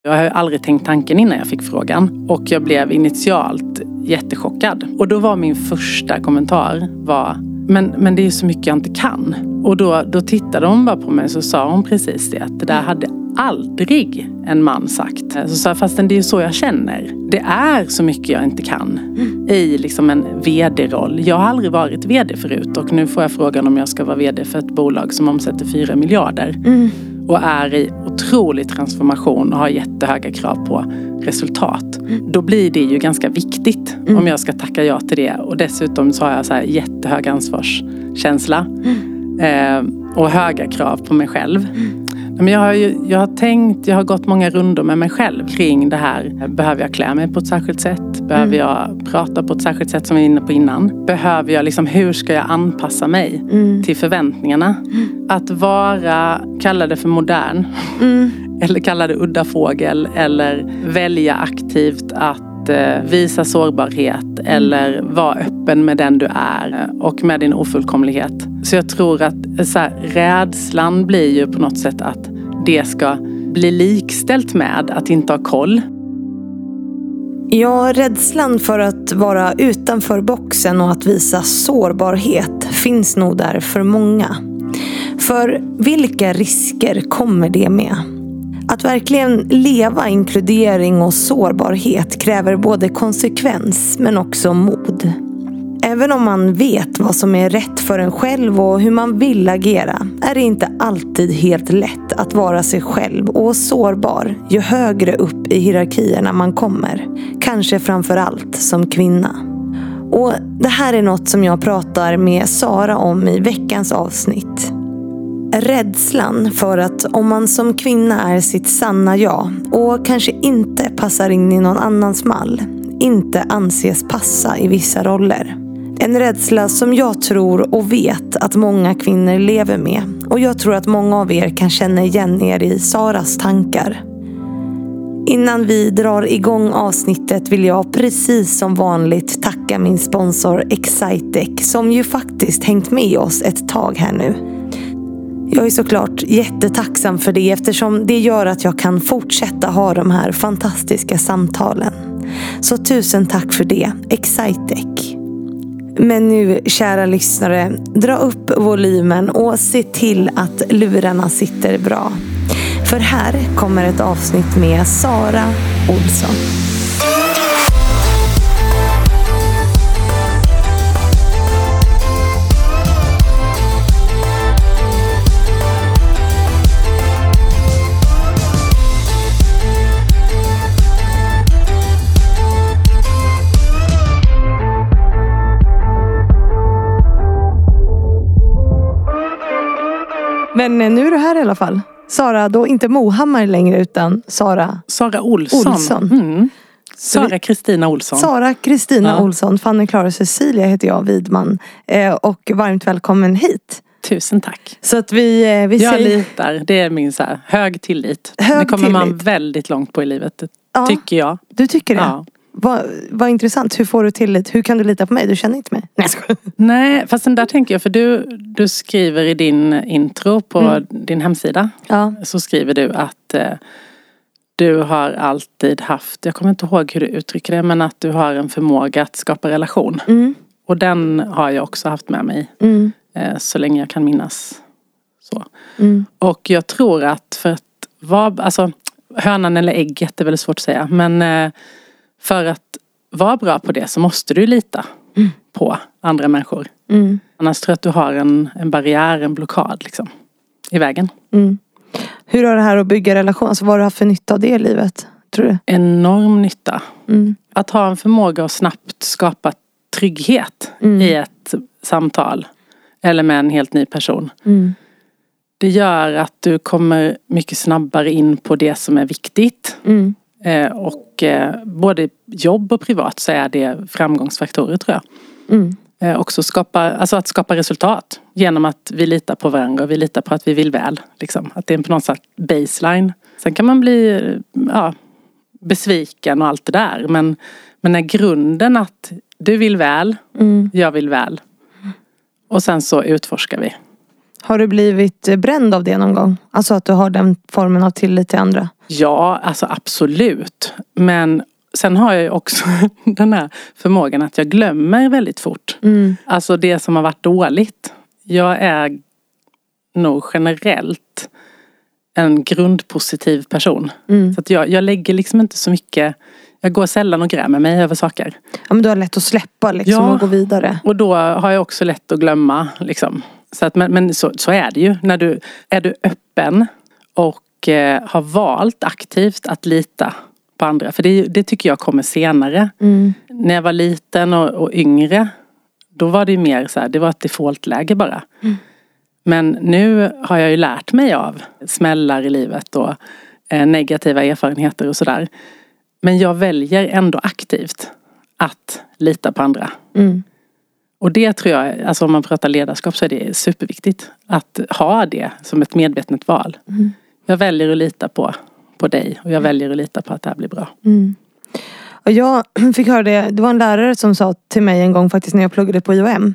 Jag har aldrig tänkt tanken innan jag fick frågan. Och jag blev initialt jättechockad. Och då var min första kommentar men det är så mycket jag inte kan. Och då tittade hon bara på mig så sa hon precis det. Att det där hade aldrig en man sagt. Så sa jag, fastän det är så jag känner. Det är så mycket jag inte kan i liksom en vd-roll. Jag har aldrig varit vd förut. Och nu får jag frågan om jag ska vara vd för ett bolag som omsätter 4 miljarder. Och är i otrolig transformation och har jättehöga krav på resultat. Då blir det ju ganska viktigt om jag ska tacka ja till det. Och dessutom så har jag så här jättehög ansvarskänsla. Och höga krav på mig själv. Men jag har gått många rundor med mig själv kring det här. Behöver jag klä mig på ett särskilt sätt? Behöver jag prata på ett särskilt sätt som vi var inne på innan? Behöver jag hur ska jag anpassa mig till förväntningarna? Att vara, kalla det för modern. Eller kalla det udda fågel. Eller välja aktivt att visa sårbarhet eller vara öppen med den du är och med din ofullkomlighet. Så jag tror att rädslan blir ju på något sätt att det ska bli likställt med att inte ha koll. Ja, rädslan för att vara utanför boxen och att visa sårbarhet finns nog där för många. För vilka risker kommer det med? Att verkligen leva inkludering och sårbarhet kräver både konsekvens men också mod. Även om man vet vad som är rätt för en själv och hur man vill agera är det inte alltid helt lätt att vara sig själv och sårbar ju högre upp i hierarkierna man kommer. Kanske framför allt som kvinna. Och det här är något som jag pratar med Sara om i veckans avsnitt. Rädslan för att om man som kvinna är sitt sanna jag och kanske inte passar in i någon annans mall, inte anses passa i vissa roller. En rädsla som jag tror och vet att många kvinnor lever med, och jag tror att många av er kan känna igen er i Saras tankar. Innan vi drar igång avsnittet vill jag precis som vanligt tacka min sponsor Excitec som ju faktiskt hängt med oss ett tag här nu. Jag är såklart jättetacksam för det eftersom det gör att jag kan fortsätta ha de här fantastiska samtalen. Så tusen tack för det, Excitec. Men nu, kära lyssnare, dra upp volymen och se till att lurarna sitter bra. För här kommer ett avsnitt med Sara Olsson. Men nu är du här i alla fall. Sara, då inte Mohammar längre utan Sara Olsson. Sara Kristina Olsson. Sara Kristina Olsson, Fanny Klara Cecilia heter jag, Widman. Och varmt välkommen hit. Tusen tack. Så att vi jag säger... litar, det är min så här, hög tillit. Det kommer man väldigt långt på i livet, tycker jag. Du tycker det? Ja. Vad intressant, hur får du tillit? Hur kan du lita på mig? Du känner inte mig. Nej, fast den där tänker jag, för du skriver i din intro på din hemsida. Ja. Så skriver du att du har alltid haft, jag kommer inte ihåg hur du uttrycker det, men att du har en förmåga att skapa relation. Och den har jag också haft med mig så länge jag kan minnas. Så. Och jag tror att för att vara, alltså hönan eller ägget är väldigt svårt att säga, men för att vara bra på det så måste du lita på andra människor. Annars tror jag att du har en barriär, en blockad liksom, i vägen. Hur har det här att bygga relation? Alltså, vad har du haft för nytta av det i livet, tror du? Enorm nytta. Att ha en förmåga att snabbt skapa trygghet i ett samtal. Eller med en helt ny person. Det gör att du kommer mycket snabbare in på det som är viktigt. Och både jobb och privat så är det framgångsfaktorer, tror jag. Också att skapa resultat genom att vi litar på varandra och vi litar på att vi vill väl. Liksom. Att det är på något sätt baseline. Sen kan man bli besviken och allt det där. Men när grunden att du vill väl, jag vill väl. Och sen så utforskar vi. Har du blivit bränd av det någon gång? Alltså att du har den formen av tillit till andra? Ja, alltså absolut. Men sen har jag ju också den här förmågan att jag glömmer väldigt fort. Alltså det som har varit dåligt. Jag är nog generellt en grundpositiv person. Så att jag lägger liksom inte så mycket. Jag går sällan och grämer mig över saker. Ja, men du har lätt att släppa liksom och gå vidare. Och då har jag också lätt att glömma liksom. Så att, men så är det ju. Är du öppen och har valt aktivt att lita på andra. För det tycker jag kommer senare. När jag var liten och yngre, då var det ju mer så här, det var ett defaultläge bara. Men nu har jag ju lärt mig av smällar i livet och negativa erfarenheter och sådär. Men jag väljer ändå aktivt att lita på andra. Och det tror jag, alltså om man pratar ledarskap så är det superviktigt. Att ha det som ett medvetet val. Jag väljer att lita på dig och jag väljer att lita på att det här blir bra. Och jag fick höra det var en lärare som sa till mig en gång faktiskt när jag pluggade på IOM.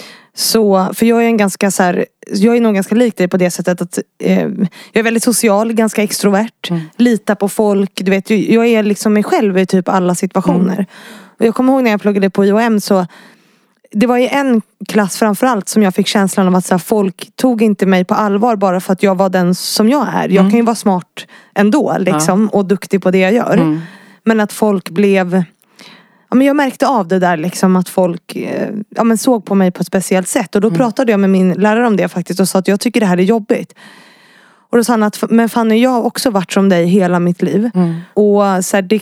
Så, för jag är jag är nog ganska lik dig på det sättet att jag är väldigt social, ganska extrovert, litar på folk, du vet, jag är liksom mig själv i typ alla situationer. Och jag kommer ihåg när jag pluggade på IOM så det var i en klass framförallt som jag fick känslan av att så här, folk tog inte mig på allvar bara för att jag var den som jag är. Jag kan ju vara smart ändå liksom, och duktig på det jag gör. Men att folk blev... Ja, men jag märkte av det där liksom, att folk såg på mig på ett speciellt sätt. Och då pratade jag med min lärare om det faktiskt och sa att jag tycker det här är jobbigt. Och då sa han att men Fanny, jag har också varit som dig hela mitt liv. Och så här,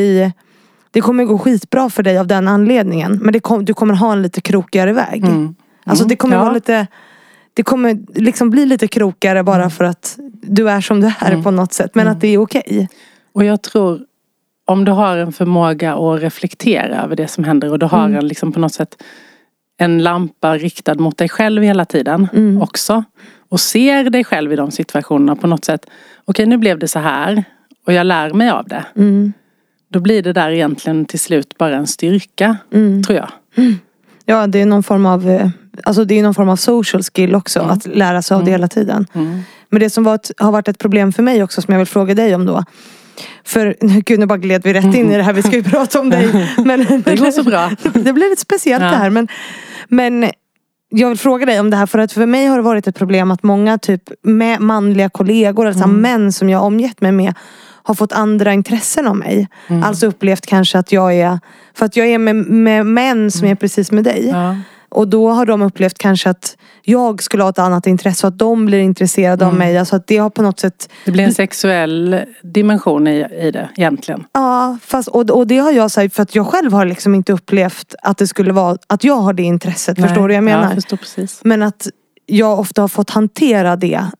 det kommer gå skitbra för dig av den anledningen. Men du kommer ha en lite krokigare väg. Alltså det kommer vara lite... Det kommer liksom bli lite krokigare bara för att du är som du är på något sätt. Men att det är okej. Och jag tror... Om du har en förmåga att reflektera över det som händer och du har en liksom på något sätt en lampa riktad mot dig själv hela tiden också. Och ser dig själv i de situationerna på något sätt. Okej, nu blev det så här och jag lär mig av det. Då blir det där egentligen till slut bara en styrka, tror jag. Ja, det är någon form av... Alltså det är någon form av social skill också. Att lära sig av det hela tiden. Men det som har varit ett problem för mig också som jag vill fråga dig om då. För, gud nu bara gled vi rätt in i det här. Vi ska ju prata om dig. Men, det går så bra. Det blir lite speciellt det här. Men jag vill fråga dig om det här. För att för mig har det varit ett problem att många typ med manliga kollegor. Alltså män som jag omgett mig med. Har fått andra intressen av mig. Alltså upplevt kanske att jag är... För att jag är med män som är precis med dig. Och då har de upplevt kanske att jag skulle ha ett annat intresse. Så att de blir intresserade av mig. Alltså att det har på något sätt... Det blir en sexuell dimension i det egentligen. Ja, fast, och det har jag sagt för att jag själv har liksom inte upplevt att det skulle vara... Att jag har det intresset, förstår du vad jag menar? Ja, jag förstår precis. Men att jag ofta har fått hantera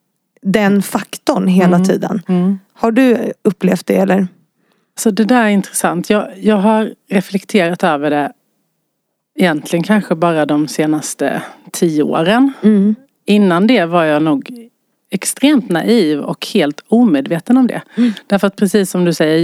den faktorn hela tiden. Har du upplevt det eller? Så det där är intressant. Jag har reflekterat över det egentligen kanske bara de senaste 10 åren. Innan det var jag nog extremt naiv och helt omedveten om det. Därför att precis som du säger,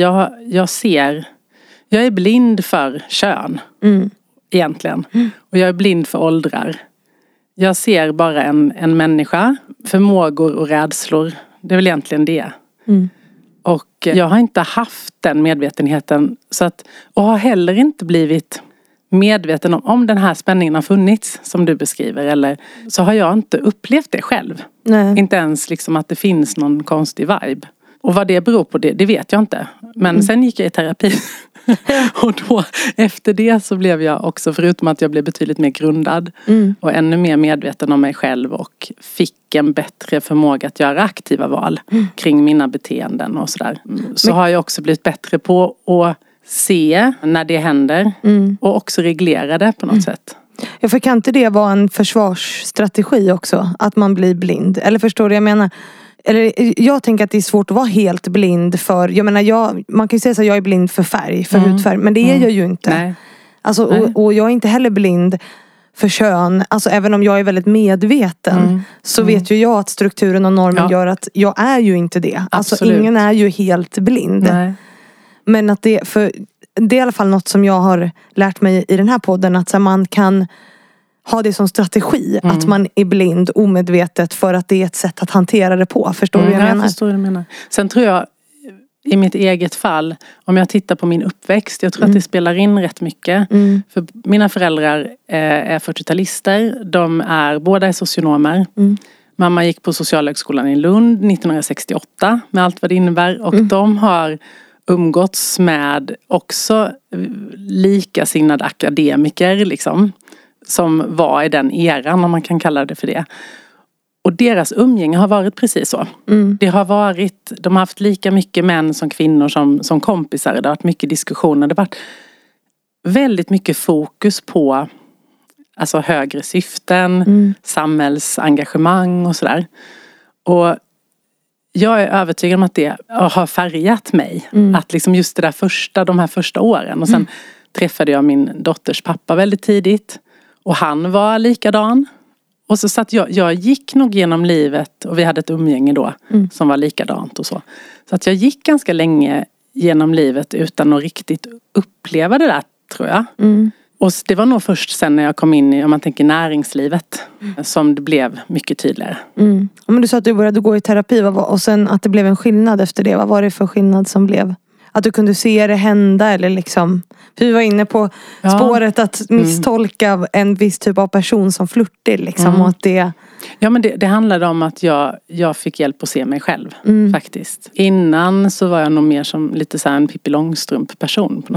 jag är blind för kön egentligen. Och jag är blind för åldrar. Jag ser bara en människa, förmågor och rädslor. Det är väl egentligen det. Och jag har inte haft den medvetenheten och har heller inte blivit medveten om den här spänningen har funnits som du beskriver, eller så har jag inte upplevt det själv. Nej. Inte ens liksom att det finns någon konstig vibe. Och vad det beror på det vet jag inte. Men sen gick jag i terapi. Och då efter det så blev jag också, förutom att jag blev betydligt mer grundad och ännu mer medveten om mig själv och fick en bättre förmåga att göra aktiva val kring mina beteenden och sådär. Så har jag också blivit bättre på att se när det händer och också reglera det på något sätt. Ja, för kan inte det vara en försvarsstrategi också? Att man blir blind? Eller förstår du jag menar? Eller jag tänker att det är svårt att vara helt blind för... Jag menar, man kan ju säga så att jag är blind för färg, för hudfärg. Men det är jag ju inte. Nej. Alltså, och jag är inte heller blind för kön. Alltså även om jag är väldigt medveten. Så vet ju jag att strukturen och normen gör att jag är ju inte det. Alltså Absolut. ingen är ju helt blind. Nej. Men att det är i alla fall något som jag har lärt mig i den här podden. Att så man kan... ha det som strategi. Att man är blind omedvetet för att det är ett sätt att hantera det på. Förstår du vad jag menar? Jag förstår vad du menar. Sen tror jag i mitt eget fall, om jag tittar på min uppväxt, jag tror att det spelar in rätt mycket. För mina föräldrar är 40-talister. Båda är socionomer. Mamma gick på Socialhögskolan i Lund 1968 med allt vad det innebär. Och de har umgåtts med också likasinnade akademiker liksom, som var i den eran, om man kan kalla det för det. Och deras umgänge har varit precis så. De har haft lika mycket män som kvinnor som kompisar. Det har varit mycket diskussioner. Det har varit väldigt mycket fokus på alltså högre syften, samhällsengagemang och sådär. Och jag är övertygad om att det har färgat mig. Att liksom just det där de här första åren. Och sen träffade jag min dotters pappa väldigt tidigt. Och han var likadan. Och så att jag gick nog genom livet, och vi hade ett umgänge då som var likadant och så. Så att jag gick ganska länge genom livet utan att riktigt uppleva det där, tror jag. Och det var nog först sen när jag kom in i, om man tänker näringslivet, som det blev mycket tydligare. Men du sa att du började gå i terapi och sen att det blev en skillnad efter det. Vad var det för skillnad som blev? Att du kunde se det hända eller liksom... För vi var inne på spåret att misstolka en viss typ av person som flörtig liksom. Och att det... Ja, men det handlade om att jag fick hjälp att se mig själv faktiskt. Innan så var jag nog mer som lite så här en Pippi Långstrump-person på något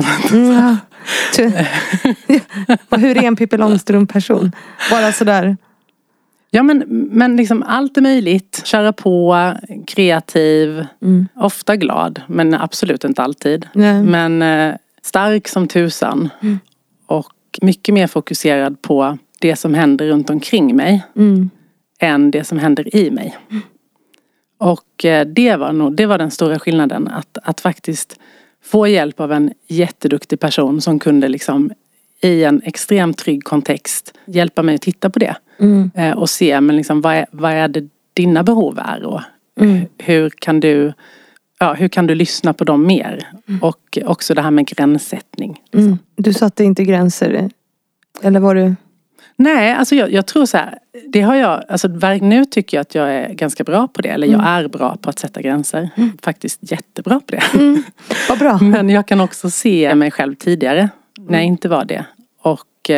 sätt. Och hur är en Pippi Långstrump-person? Bara sådär... Ja, men liksom allt är möjligt. Köra på, kreativ, ofta glad, men absolut inte alltid. Men stark som tusan. Och mycket mer fokuserad på det som händer runt omkring mig än det som händer i mig. Och det var den stora skillnaden. Att faktiskt få hjälp av en jätteduktig person som kunde liksom i en extremt trygg kontext hjälpa mig att titta på det. Och se men liksom, vad är det dina behov är och hur kan du lyssna på dem mer. Och också det här med gränssättning. Liksom. Du satte inte gränser? Eller var du... Nej, alltså jag tror så här, det har jag, alltså nu tycker jag att jag är ganska bra på det. Eller jag är bra på att sätta gränser. Faktiskt jättebra på det. Vad bra. Men jag kan också se mig själv tidigare när jag inte var det. Och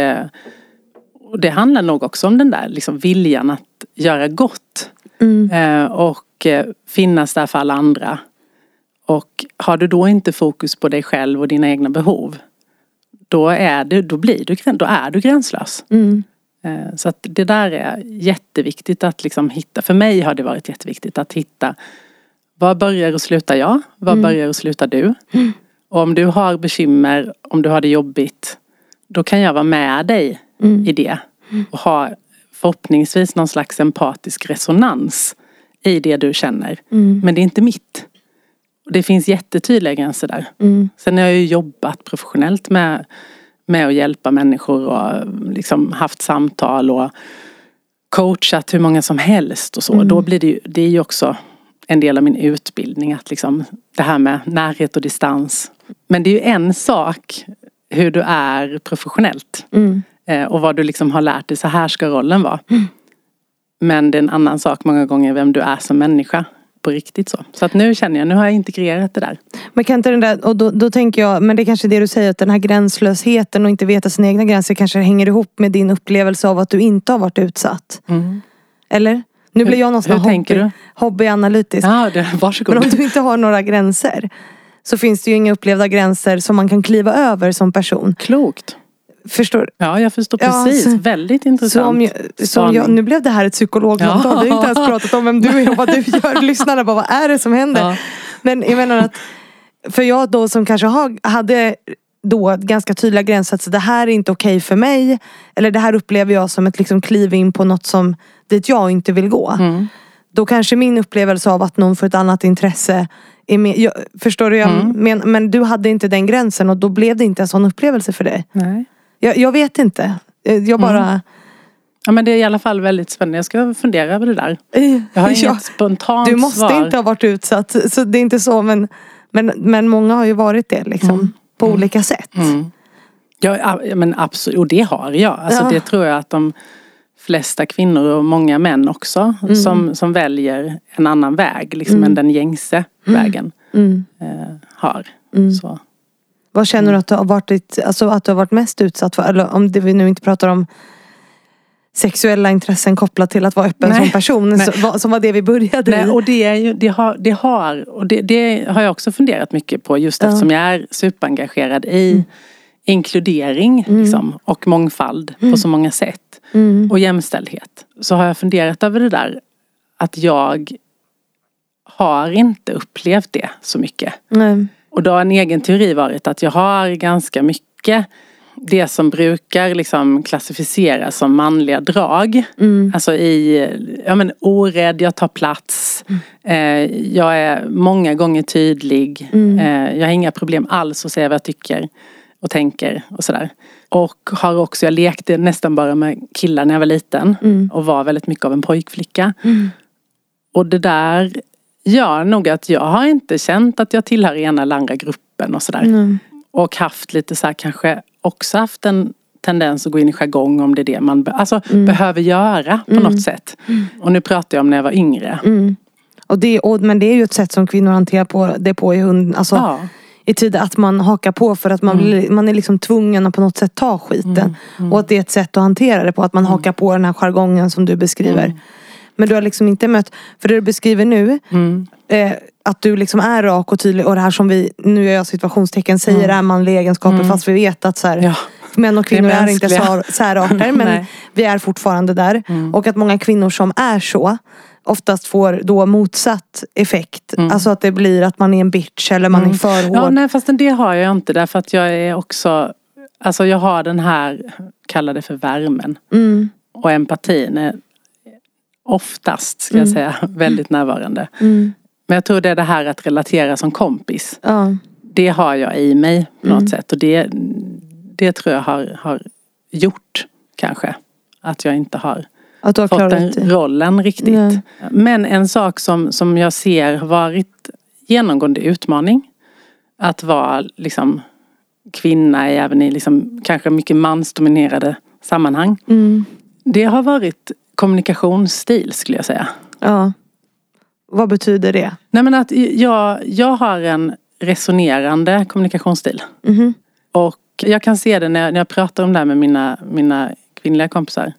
det handlar nog också om den där liksom viljan att göra gott. Och finnas där för alla andra. Och har du då inte fokus på dig själv och dina egna behov, då är du gränslös. Så att det där är jätteviktigt att liksom hitta. För mig har det varit jätteviktigt att hitta, var börjar och slutar jag? Var börjar och slutar du? Och om du har bekymmer, om du har det jobbigt, då kan jag vara med dig i det. Och ha förhoppningsvis någon slags empatisk resonans i det du känner. Men det är inte mitt. Det finns jättetydliga gränser där. Sen har jag ju jobbat professionellt med att hjälpa människor och liksom haft samtal och coachat hur många som helst och så. Då blir det är ju också en del av min utbildning att liksom det här med närhet och distans. Men det är ju en sak hur du är professionellt och vad du liksom har lärt dig, så här ska rollen vara. Men det är en annan sak många gånger vem du är som människa. På riktigt så. Så att nu känner jag, nu har jag integrerat det där. Men kan inte den där, och då tänker jag, men det är kanske det du säger, att den här gränslösheten och inte veta sina egna gränser kanske hänger ihop med din upplevelse av att du inte har varit utsatt. Eller? Nu blir jag någon hobbyanalytisk. Ja, varsågod. Men om du inte har några gränser, så finns det ju inga upplevda gränser som man kan kliva över som person. Klokt. Förstår? Ja, jag förstår precis. Så, väldigt intressant. Nu blev det här ett psykologsamtal. Ja. Vi har inte ens pratat om vem du är och vad du gör. Lyssnarna bara, vad är det som händer? Ja. Men jag menar att, för jag då som kanske hade då ganska tydliga gränser, att det här är inte okej för mig. Eller det här upplever jag som ett liksom kliv in på något som dit jag inte vill gå. Då kanske min upplevelse av att någon får ett annat intresse är mer, förstår du? Men du hade inte den gränsen och då blev det inte en sån upplevelse för dig. Nej. Jag vet inte. Jag bara... Ja, men det är i alla fall väldigt spännande. Jag ska fundera över det där. Jag har inget spontant svar. Du måste inte ha varit utsatt. Så det är inte så. Men många har ju varit det liksom. På olika sätt. Ja, men absolut. Och det har jag. Alltså, det tror jag att de flesta kvinnor och många män också som väljer en annan väg liksom, än den gängse vägen har. Så. Vad känner du att du har varit, alltså att du har varit mest utsatt för? Eller om det vi nu inte pratar om sexuella intressen kopplat till att vara öppen som person, som var det vi började i. Och det är ju, det har jag också funderat mycket på, just eftersom jag är superengagerad i inkludering liksom, och mångfald på så många sätt. Och jämställdhet. Så har jag funderat över det där, att jag har inte upplevt det så mycket. Och då har en egen teori varit att jag har ganska mycket det som brukar liksom klassificeras som manliga drag. Alltså orädd, jag tar plats. Jag är många gånger tydlig. Jag har inga problem alls att säga vad jag tycker och tänker och sådär. Och jag lekte nästan bara med killar när jag var liten. Och var väldigt mycket av en pojkflicka. Och det där gör nog att jag har inte känt att jag tillhör ena eller andra gruppen och sådär. Och haft lite så här, kanske också haft en tendens att gå in i jargong om det är det man behöver göra på något sätt. Och nu pratar jag om när jag var yngre. Men det är ju ett sätt som kvinnor hanterar på i hund. Alltså, i tid att man hakar på för att man är liksom tvungen att på något sätt ta skiten. Och att det är ett sätt att hantera det på. Att man hakar på den här jargongen som du beskriver. Men du har liksom inte mött, för det du beskriver nu, att du liksom är rak och tydlig, och det här som vi, nu gör jag situationstecken, säger är manliga egenskaper, fast vi vet att så här, män och kvinnor är inte särarter, men vi är fortfarande där. Och att många kvinnor som är så oftast får då motsatt effekt. Alltså att det blir att man är en bitch eller man är för hård. Ja, nej, fast det har jag inte, därför att jag är också, alltså jag har den här, kallar det för värmen. Och empatin är oftast, ska jag säga, väldigt närvarande. Men jag tror det är det här att relatera som kompis. Det har jag i mig på något sätt. Och det tror jag har gjort kanske. Att jag inte har fått den rollen riktigt. Nej. Men en sak som jag ser har varit genomgående utmaning. Att vara liksom kvinna även i liksom, kanske mycket mansdominerade sammanhang. Det har varit kommunikationsstil, skulle jag säga. Ja. Vad betyder det? Nej, men att jag har en resonerande kommunikationsstil. Och jag kan se det när jag pratar om det här med mina kvinnliga kompisar.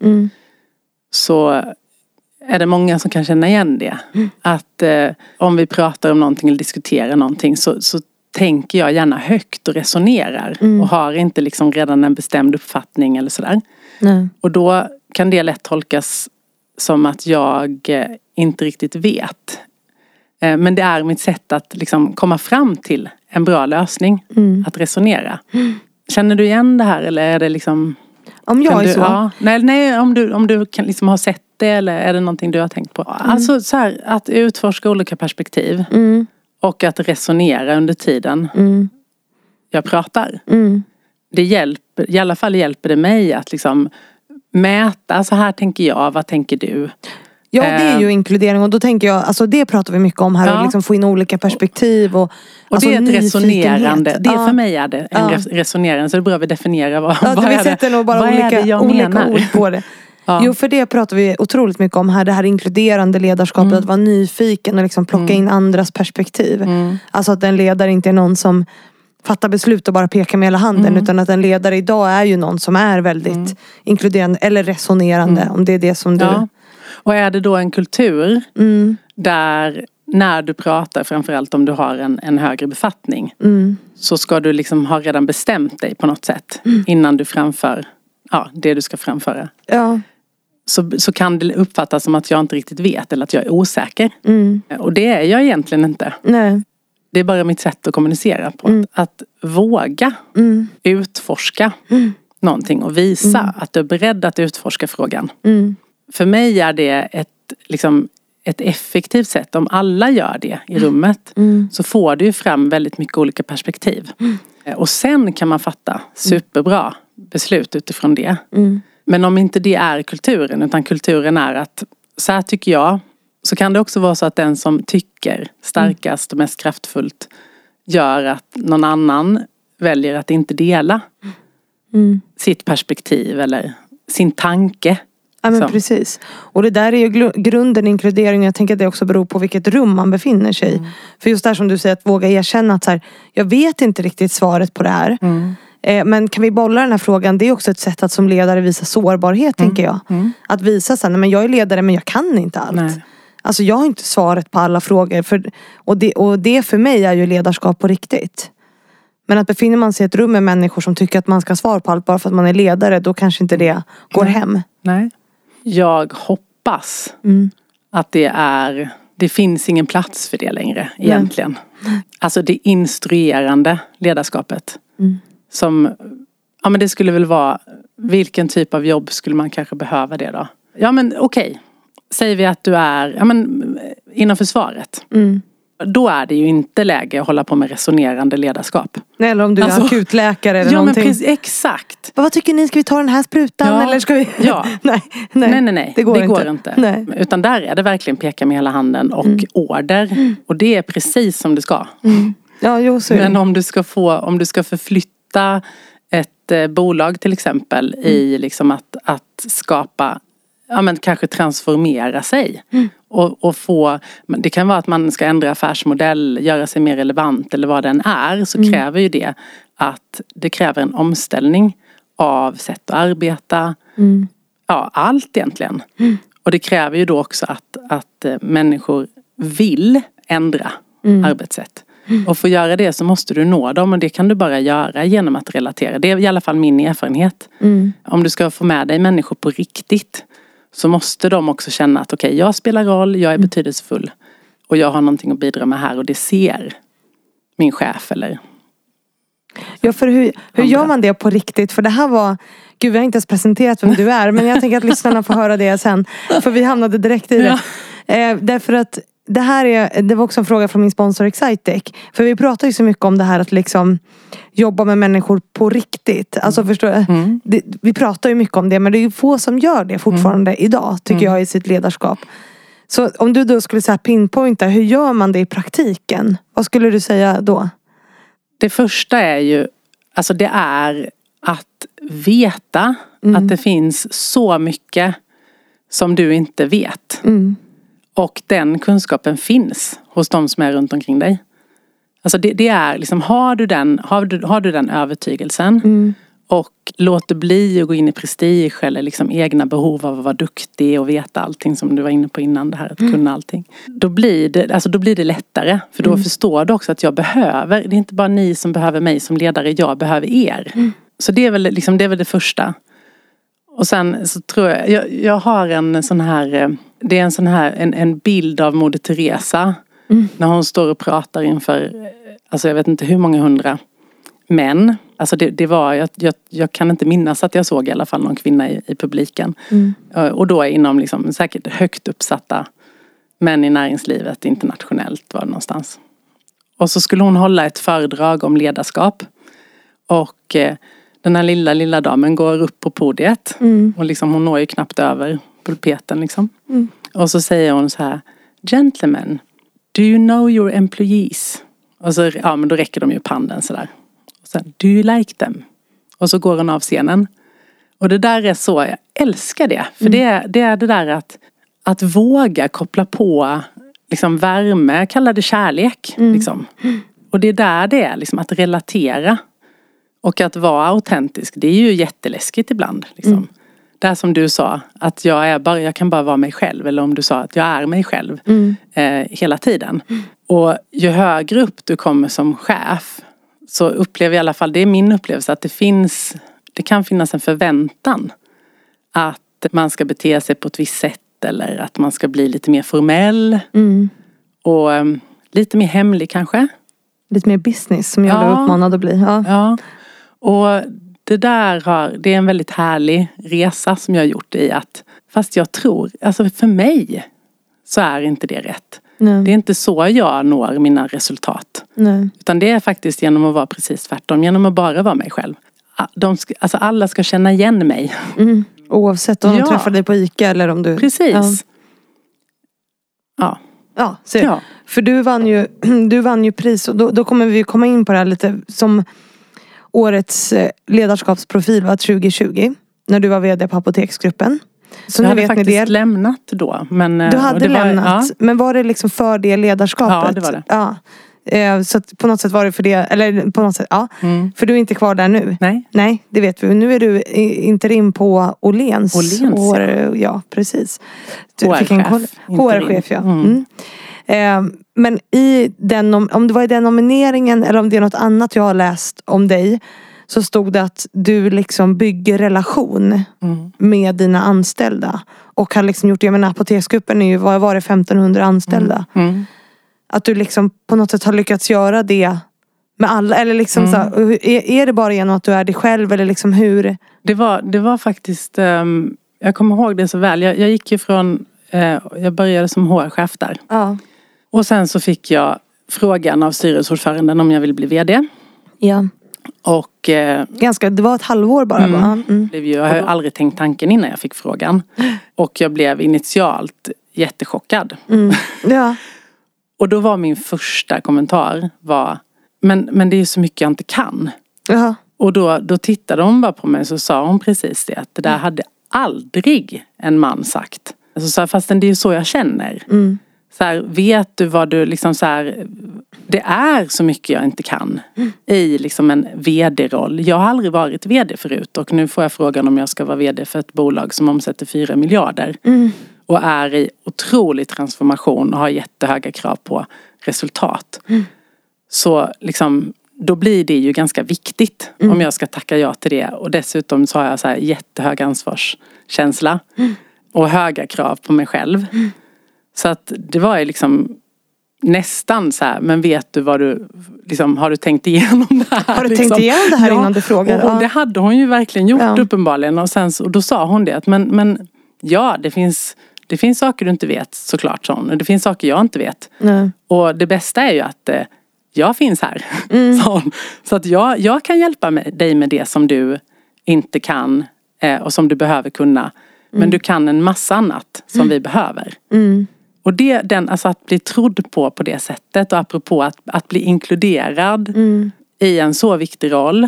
Så är det många som kan känna igen det. Att om vi pratar om någonting eller diskuterar någonting, så tänker jag gärna högt och resonerar. Och har inte liksom redan en bestämd uppfattning eller sådär. Och då kan det lätt tolkas som att jag inte riktigt vet. Men det är mitt sätt att liksom komma fram till en bra lösning. Att resonera. Känner du igen det här, eller är det liksom... Om jag är så? Ja, nej, om du kan liksom ha sett det, eller är det någonting du har tänkt på? Alltså så här, att utforska olika perspektiv. Och att resonera under tiden jag pratar. Det hjälper, i alla fall hjälper det mig att liksom mäta, så här tänker jag, vad tänker du? Ja, det är ju inkludering, och då tänker jag, alltså det pratar vi mycket om här, och liksom få in olika perspektiv och alltså det är ett resonerande. Det för mig är det en resonerande, så det är bra att vi definierar vad vi sätter nog bara olika ord på det. Jo, för det pratar vi otroligt mycket om här, det här inkluderande ledarskapet, att vara nyfiken och liksom plocka in andras perspektiv. Alltså att en ledare inte är någon som fattar beslut och bara pekar med hela handen, utan att en ledare idag är ju någon som är väldigt inkluderande eller resonerande, om det är det som du... Ja. Och är det då en kultur där när du pratar, framförallt om du har en högre befattning, så ska du liksom ha redan bestämt dig på något sätt innan du framför det du ska framföra. Ja. Så kan det uppfattas som att jag inte riktigt vet, eller att jag är osäker. Och det är jag egentligen inte. Nej. Det är bara mitt sätt att kommunicera på. Att våga utforska någonting och visa att du är beredd att utforska frågan. För mig är det ett effektivt sätt. Om alla gör det i rummet, så får du ju fram väldigt mycket olika perspektiv. Och sen kan man fatta superbra beslut utifrån det. Men om inte det är kulturen, utan kulturen är att så här tycker jag, så kan det också vara så att den som tycker starkast och mest kraftfullt gör att någon annan väljer att inte dela. sitt perspektiv eller sin tanke. Ja, men precis. Och det där är ju grunden i inkludering. Jag tänker att det också beror på vilket rum man befinner sig i. För just där som du säger, att våga erkänna att så här, jag vet inte riktigt svaret på det här. Men kan vi bolla den här frågan? Det är också ett sätt att som ledare visa sårbarhet, tänker jag. Att visa så här, men jag är ledare men jag kan inte allt. Nej. Alltså jag har inte svaret på alla frågor. Och det för mig är ju ledarskap på riktigt. Men att befinner man sig i ett rum med människor som tycker att man ska svara på allt bara för att man är ledare, då kanske inte det går hem. Nej. Jag hoppas att det finns ingen plats för det längre egentligen. Alltså det instruerande ledarskapet. Som, ja men det skulle väl vara, vilken typ av jobb skulle man kanske behöva det då? Ja men okej. Säger vi att du är inom försvaret. Då är det ju inte läge att hålla på med resonerande ledarskap. Nej, eller om du är akutläkare eller någonting. Men precis, exakt. Vad tycker ni? Ska vi ta den här sprutan? Eller ska vi... Ja. Nej. Det går inte. Nej. Utan där är det verkligen peka med hela handen och order. Och det är precis som det ska. Ja, jo, så är det. Men om du ska förflytta ett bolag till exempel i liksom att skapa, ja men kanske transformera sig. Och få, det kan vara att man ska ändra affärsmodell, göra sig mer relevant eller vad den är, så kräver ju det att det kräver en omställning av sätt att arbeta. Ja, allt egentligen. Och det kräver ju då också att människor vill ändra arbetssätt. Och för att göra det så måste du nå dem, och det kan du bara göra genom att relatera. Det är i alla fall min erfarenhet. Om du ska få med dig människor på riktigt, så måste de också känna att okej, jag spelar roll, jag är betydelsefull och jag har någonting att bidra med här, och det ser min chef eller... Ja, för hur gör man det på riktigt? För det här var... Gud, vi har inte ens presenterat vem du är, men jag tänker att lyssnarna får höra det sen. För vi hamnade direkt i det. Därför att det var också en fråga från min sponsor Excitec. För vi pratar ju så mycket om det här att liksom jobba med människor på riktigt. Alltså förstår vi pratar ju mycket om det, men det är ju få som gör det fortfarande idag, tycker jag, i sitt ledarskap. Så om du då skulle säga pinpointa, hur gör man det i praktiken? Vad skulle du säga då? Det första är ju, alltså det är att veta att det finns så mycket som du inte vet. Och den kunskapen finns hos de som är runt omkring dig. Alltså det är liksom, har du den övertygelsen och låter bli att gå in i prestige eller liksom egna behov av att vara duktig och veta allting som du var inne på innan, det här att kunna allting. Då blir det lättare, för då förstår du också att det är inte bara ni som behöver mig som ledare, jag behöver er. Så det är väl det första. Och sen så tror jag har en sån här, det är en sån här en bild av Moder Teresa när hon står och pratar inför, alltså jag vet inte hur många 100 män. Alltså det var, jag kan inte minnas att jag såg i alla fall någon kvinna i publiken. Och då inom liksom säkert högt uppsatta män i näringslivet, internationellt var det någonstans. Och så skulle hon hålla ett föredrag om ledarskap. Och den här lilla damen går upp på podiet. Och liksom, hon når ju knappt över pulpeten liksom. Och så säger hon så här: Gentlemen, do you know your employees? Och så, ja men då räcker de ju upp handen sådär. Och sen, do you like them? Och så går hon av scenen. Och det där är så, jag älskar det. För det är det där att våga koppla på liksom värme, kalla det kärlek. Liksom. Och det är där det är, liksom, att relatera. Och att vara autentisk, det är ju jätteläskigt ibland. Liksom. Det som du sa, att jag kan bara vara mig själv. Eller om du sa att jag är mig själv hela tiden. Och ju högre upp du kommer som chef, så upplever jag i alla fall, det är min upplevelse, att det kan finnas en förväntan att man ska bete sig på ett visst sätt. Eller att man ska bli lite mer formell. Och lite mer hemlig kanske. Lite mer business, som jag är uppmanad att bli. Ja. Och det är en väldigt härlig resa som jag har gjort i att, fast jag tror, alltså för mig så är inte det rätt. Nej. Det är inte så jag når mina resultat. Nej. Utan det är faktiskt genom att vara precis tvärtom, genom att bara vara mig själv. Alla ska känna igen mig. Oavsett om de träffar dig på ICA eller om du... Precis. Ja. För du vann ju pris, och då kommer vi komma in på det här lite som... årets ledarskapsprofil var 2020. När du var vd på Apoteksgruppen. Så jag nu hade vet faktiskt ni det. lämnat då. Men, Du hade lämnat. Ja. Men var det liksom för det ledarskapet? Ja, det var det. Ja. Så att på något sätt var det för det. Eller på något sätt, ja. För du är inte kvar där nu. Nej, det vet vi. Nu är du interim på Åhléns. Ja, precis. HR-chef, ja. Men i den, om det var i den nomineringen eller om det är något annat jag har läst om dig, så stod det att du liksom bygger relation med dina anställda. Och har liksom gjort det. Men Apoteksgruppen är ju, vad var det, 1500 anställda. Att du liksom på något sätt har lyckats göra det med alla. Eller liksom så här, är det bara genom att du är dig själv? Eller liksom hur? Det var faktiskt, jag kommer ihåg det så väl. Jag gick ju från, jag började som HR-chef där. Ja. Och sen så fick jag frågan av styrelseordföranden om jag ville bli vd. Ja. Och det var ett halvår bara. Jag har aldrig tänkt tanken innan jag fick frågan. Och jag blev initialt jättechockad. Ja. Och då var min första kommentar men det är så mycket jag inte kan. Ja. Och då tittade hon bara på mig, så sa hon precis det, att det där hade aldrig en man sagt. Så sa jag, fastän det är ju så jag känner. Så här, vet du vad du liksom så här, det är så mycket jag inte kan i liksom en vd-roll. Jag har aldrig varit vd förut, och nu får jag frågan om jag ska vara vd för ett bolag som omsätter 4 miljarder. Och är i otrolig transformation och har jättehöga krav på resultat. Så liksom, då blir det ju ganska viktigt om jag ska tacka ja till det. Och dessutom så har jag så här jättehög ansvarskänsla och höga krav på mig själv. Så att det var ju liksom nästan så här, men vet du vad du liksom, har du tänkt igenom det här? Har du liksom? tänkt igenom det här innan du frågar? Och det hade hon ju verkligen gjort uppenbarligen. Och då sa hon det, att men ja, det finns saker du inte vet, såklart, sån. Och det finns saker jag inte vet. Och det bästa är ju att jag finns här. Så att jag kan hjälpa dig med det som du inte kan och som du behöver kunna. Men du kan en massa annat som vi behöver. Och alltså att bli trodd på det sättet, och apropå att bli inkluderad i en så viktig roll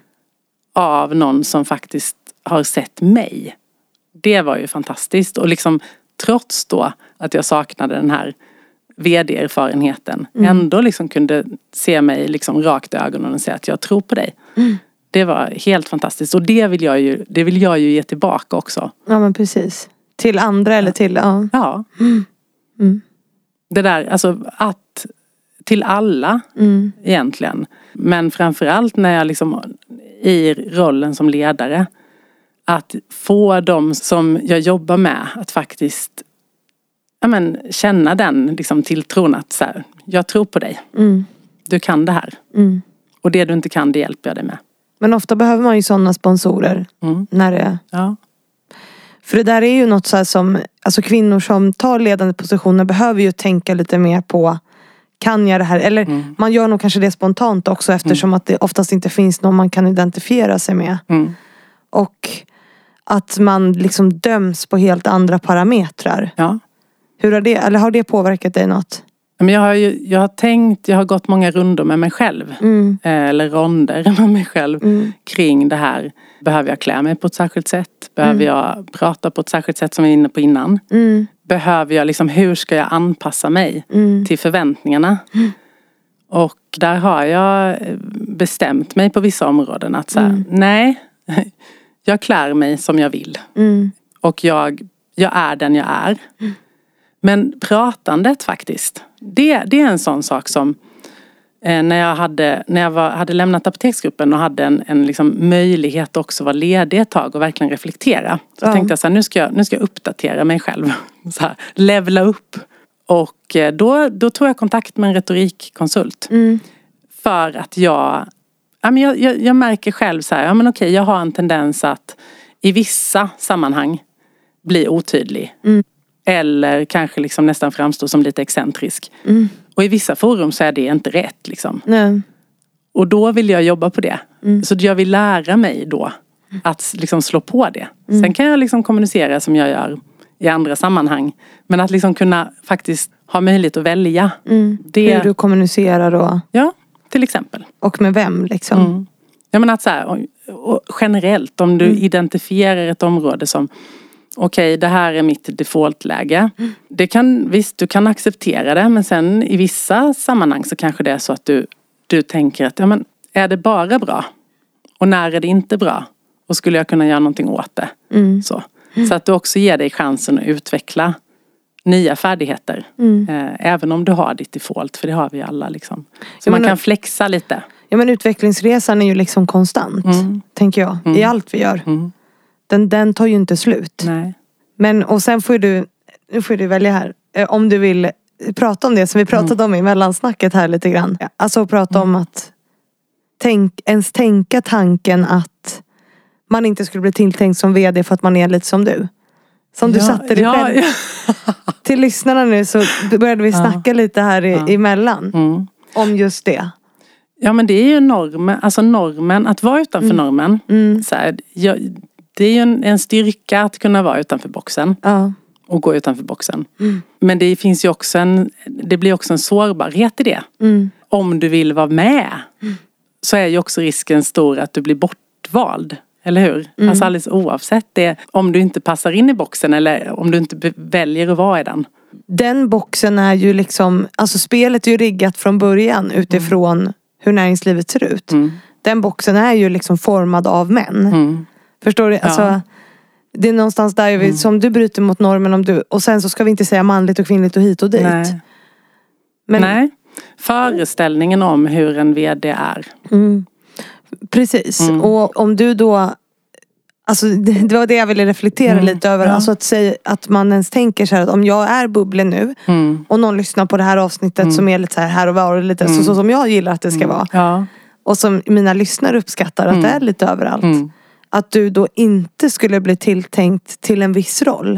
av någon som faktiskt har sett mig. Det var ju fantastiskt. Och liksom trots då att jag saknade den här vd-erfarenheten ändå liksom kunde se mig liksom rakt i ögonen och säga att jag tror på dig. Det var helt fantastiskt. Och det vill jag ju ge tillbaka också. Ja, men precis. Till andra eller till... Ja. Det där, alltså att till alla egentligen. Men framförallt när jag liksom i rollen som ledare, att få dem som jag jobbar med att faktiskt känna den liksom tilltron att så här, jag tror på dig. Du kan det här. Och det du inte kan, det hjälper jag dig med. Men ofta behöver man ju sådana sponsorer. När det... Ja. För det där är ju något så här som, alltså kvinnor som tar ledande positioner behöver ju tänka lite mer på, kan jag det här? Eller man gör nog kanske det spontant också, eftersom att det oftast inte finns någon man kan identifiera sig med. Och att man liksom döms på helt andra parametrar. Ja. Hur har det, eller har det påverkat dig något? Men jag har gått många rundor med mig själv. Eller ronder med mig själv kring det här. Behöver jag klä mig på ett särskilt sätt? Behöver jag prata på ett särskilt sätt som vi var inne på innan? Behöver jag liksom, hur ska jag anpassa mig till förväntningarna? Och där har jag bestämt mig på vissa områden att så här, nej, jag klär mig som jag vill. Och jag är den jag är. Men pratandet faktiskt, det är en sån sak som när jag hade lämnat Apoteksgruppen och hade en liksom möjlighet också vara ledig ett tag och verkligen reflektera. Så tänkte jag så här, nu ska jag uppdatera mig själv. Så här, levla upp. Och då tog jag kontakt med en retorikkonsult. För att jag märker själv så här, okej, jag har en tendens att i vissa sammanhang bli otydlig. Eller kanske liksom nästan framstå som lite excentrisk. Och i vissa forum så är det inte rätt liksom. Och då vill jag jobba på det. Så jag vill lära mig då att liksom slå på det. Sen kan jag liksom kommunicera som jag gör i andra sammanhang. Men att liksom kunna faktiskt ha möjlighet att välja. Hur du kommunicerar då. Ja, till exempel. Och med vem liksom. Jag menar att så här, och generellt om du identifierar ett område som okej, det här är mitt defaultläge. Det kan, visst, du kan acceptera det, men sen i vissa sammanhang så kanske det är så att du tänker att ja, men är det bara bra? Och när är det inte bra? Och skulle jag kunna göra någonting åt det? Så att du också ger dig chansen att utveckla nya färdigheter. Även om du har ditt default, för det har vi alla liksom. Så man kan flexa lite. Ja, men utvecklingsresan är ju liksom konstant, tänker jag. I allt vi gör. Den tar ju inte slut. Nej. Men, och sen får du välja här. Om du vill prata om det som vi pratade om i mellansnacket här lite grann. Alltså prata om att tänka tanken att man inte skulle bli tilltänkt som vd för att man är lite som du. Som du satte dig själv. Till lyssnarna nu så började vi snacka lite här emellan. Om just det. Ja, men det är ju normen. Alltså normen, att vara utanför normen. Så här, det är ju en styrka att kunna vara utanför boxen. Och gå utanför boxen. Men det finns ju också det blir också en sårbarhet i det. Om du vill vara med. Så är ju också risken stor att du blir bortvald. Eller hur? Alltså alldeles oavsett det. Om du inte passar in i boxen eller om du inte väljer att vara i den. Den boxen är ju liksom, alltså spelet är ju riggat från början utifrån hur näringslivet ser ut. Den boxen är ju liksom formad av män. Förstår du? Alltså, det är någonstans där som du bryter mot normen och sen så ska vi inte säga manligt och kvinnligt och hit och dit. Nej. Nej. Föreställningen om hur en vd är. Precis. Och om du då, alltså det var det jag ville reflektera lite över. Alltså att säga att man ens tänker så här att om jag är bubblig nu och någon lyssnar på det här avsnittet som är lite så här och var och lite så som jag gillar att det ska vara. Och som mina lyssnare uppskattar att det är lite överallt. Att du då inte skulle bli tilltänkt till en viss roll.